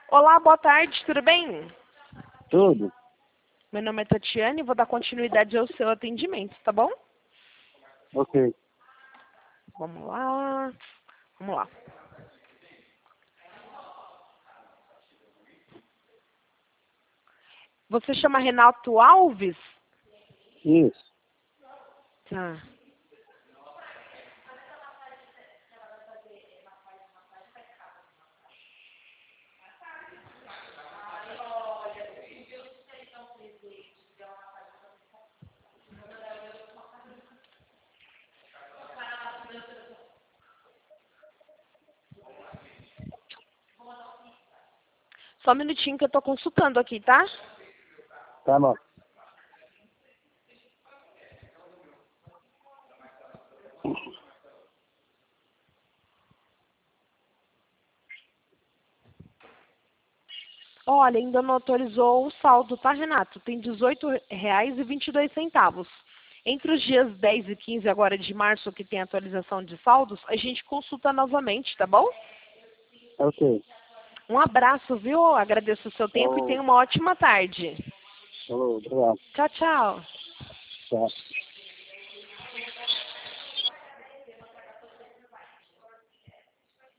Olá, boa tarde, tudo bem? Tudo? Meu nome é Tatiane e vou dar continuidade ao seu atendimento, tá bom? Ok. Vamos lá. Vamos lá. Você chama Renato Alves? Isso. Tá. Só um minutinho que eu tô consultando aqui, tá? Tá bom. Olha, ainda não atualizou o saldo, tá, Renato? Tem R$18,22. Entre os dias 10 e 15 agora de março, que tem atualização de saldos, a gente consulta novamente, tá bom? Ok. Um abraço, viu? Agradeço o seu tempo e Falou. tenha uma ótima tarde. Falou. Obrigado. Tchau, tchau. Tchau.